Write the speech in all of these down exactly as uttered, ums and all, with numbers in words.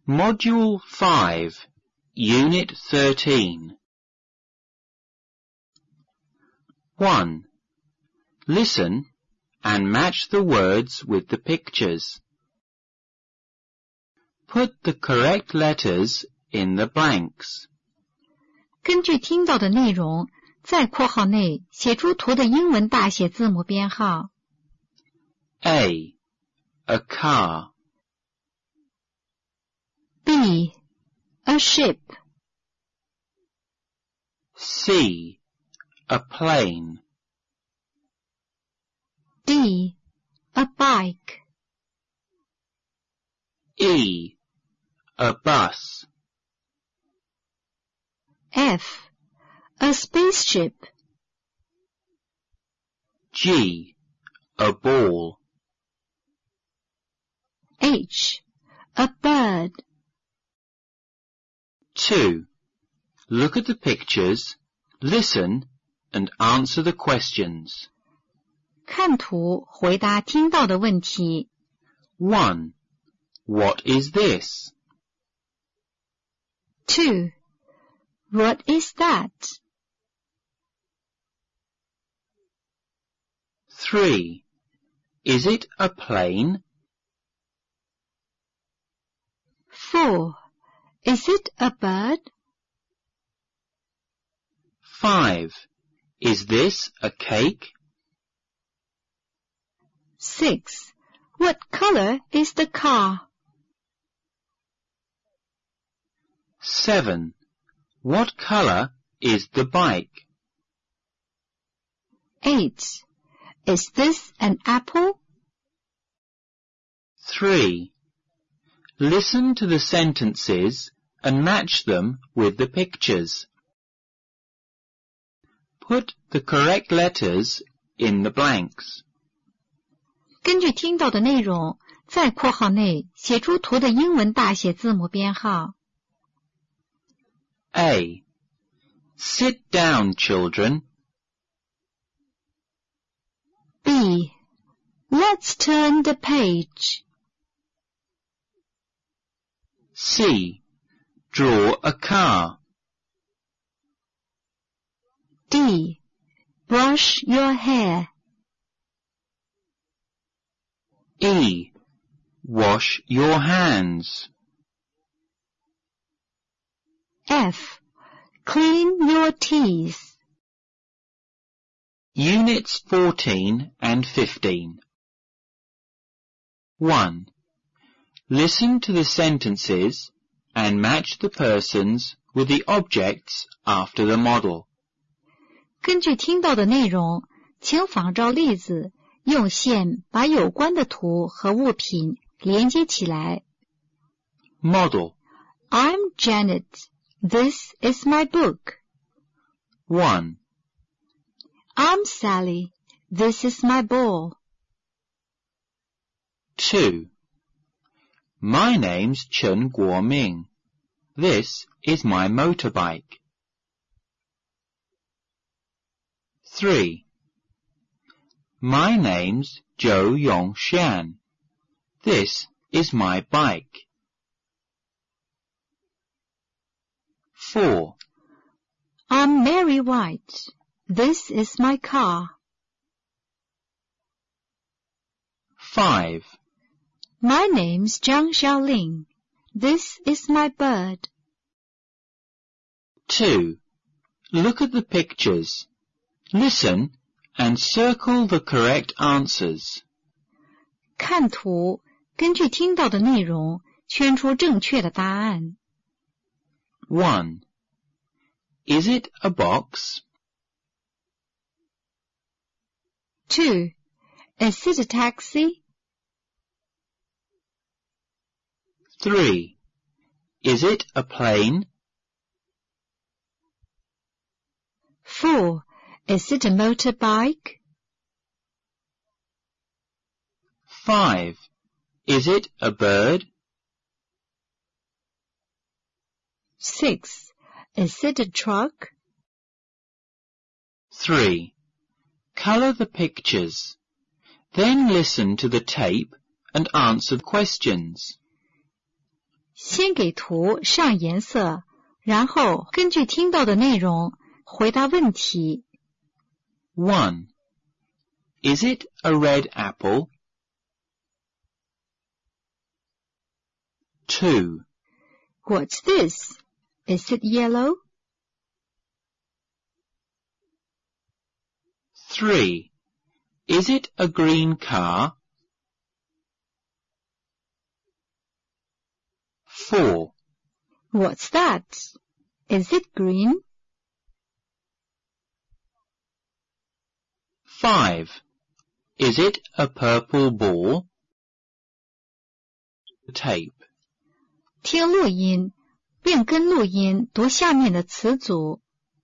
Module five, Unit thirteen. one. Listen and match the words with the pictures. Put the correct letters in the blanks. 根据听到的内容，在括号内写出图的英文大写字母编号。 A. A car. B. A ship. C. A plane. D. A bike. E. A bus. F. A spaceship. G. A ball. H. A bird. two. Look at the pictures, listen, and answer the questions. 看图，回答听到的问题。 one. What is this? two. What is that? three. Is it a plane? four. Is it a bird? five. Is this a cake? six. What color is the car? seven. What color is the bike? eight. Is this an apple? three. Listen to the sentences and match them with the pictures. Put the correct letters in the blanks. 根据听到的内容，在括号内写出图的英文大写字母编号。 A. Sit down, children. B. Let's turn the page. C. Draw a car. D. Brush your hair. E. Wash your hands. F. Clean your teeth. Units fourteen and fifteen. one. Listen to the sentences and match the persons with the objects after the model. 根据听到的内容，请仿照例子，用线把有关的图和物品连接起来。 Model. I'm Janet. This is my book. one. I'm Sally. This is my ball. two. My name's Chen Guoming. This is my motorbike. three. My name's Zhou Yongshan. This is my bike. four. I'm Mary White. This is my car. five. My name's Zhang Xiaoling. This is my bird. two. Look at the pictures. Listen and circle the correct answers. 看图，根据听到的内容，圈出正确的答案。 one. Is it a box? two. Is it a taxi? three. Is it a plane? four. Is it a motorbike? five. Is it a bird? six. Is it a truck? three. Color the pictures. Then listen to the tape and answer the questions. 先给图上颜色，然后根据听到的内容回答问题。 one. Is it a red apple? two. What's this? Is it yellow? three. Is it a green car? four. What's that? Is it green? five. Is it a purple ball? Tape. 听录音，并跟录音读下面的词组。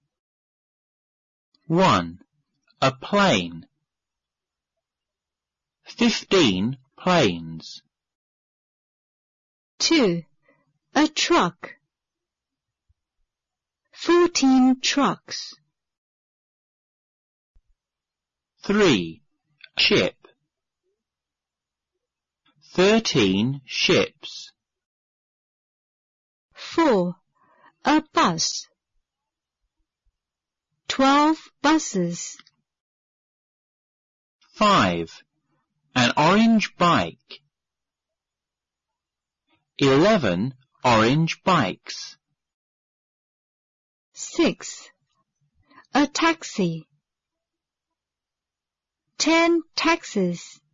one. A plane. fifteen planes. two. A truck. fourteen trucks. three. Ship. thirteen ships. four. A bus. twelve buses. five. An orange bike. eleven orange bikes. six. A taxi. ten taxis.